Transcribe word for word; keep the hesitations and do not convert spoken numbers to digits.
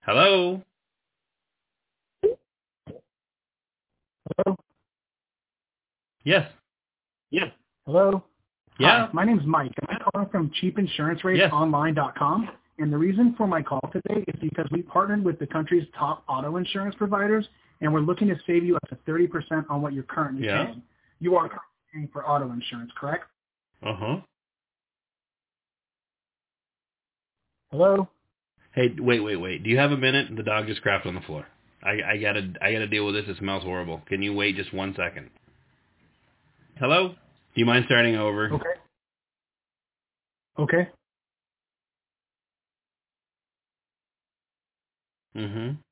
Hello? Hello? Yes. Yes. Hello? Hi, Yeah. my name's Mike, and I'm calling from cheap insurance rates Yes. online dot com. And the reason for my call today is because we partnered with the country's top auto insurance providers, and we're looking to save you up to thirty percent on what you're currently Yeah. paying. You are currently paying for auto insurance, correct? Uh-huh. Hello? Hey, wait, wait, wait. Do you have a minute? The dog just crapped on the floor. I, I gotta, I gotta deal with this. It smells horrible. Can you wait just one second? Hello? Do you mind starting over? Okay. Okay. Mm-hmm.